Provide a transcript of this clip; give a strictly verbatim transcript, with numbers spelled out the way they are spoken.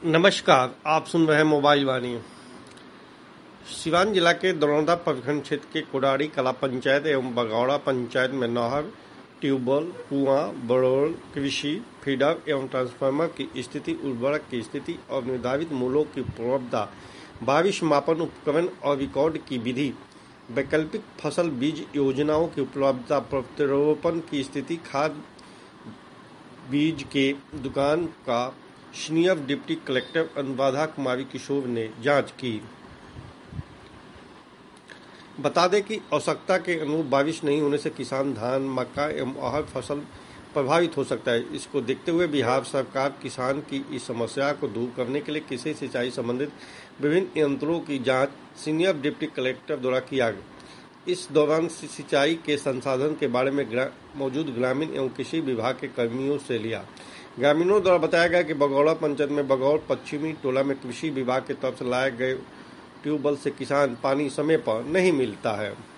नमस्कार, आप सुन रहे हैं मोबाइल वाणी। सिवान जिला के दरौंदा प्रखंड क्षेत्र के कुडारी कला पंचायत एवं बगौड़ा पंचायत में नहर, ट्यूबवेल, कुआं, बड़ोल, कृषि फीडर एवं ट्रांसफार्मर की स्थिति, उर्वरक की स्थिति और निर्धारित मूल्यों की उपलब्धता, बारिश मापन उपकरण और रिकॉर्ड की विधि, वैकल्पिक फसल बीज योजनाओं की उपलब्धता, प्रत्यारोपण की स्थिति, खाद बीज के दुकान का senior deputy collector Anuradha Kumari Kishore ने जांच की। बता दें कि आवश्यकता के अनुरूप बारिश नहीं होने से किसान धान, मक्का एवं अरहर फसल प्रभावित हो सकता है। इसको देखते हुए बिहार सरकार किसान की इस समस्या को दूर करने के लिए कृषि सिंचाई संबंधित विभिन्न यंत्रों की जांच सीनियर डिप्टी कलेक्टर द्वारा किया गया। इस दौरान सिंचाई के संसाधन के बारे में ग्रा, मौजूद ग्रामीण एवं कृषि विभाग के कर्मियों से लिया। ग्रामीणों द्वारा बताया गया कि बगौड़ा पंचायत में बगौड़ पश्चिमी टोला में कृषि विभाग की तरफ से लाए गए ट्यूबवेल से किसान पानी समय पर नहीं मिलता है।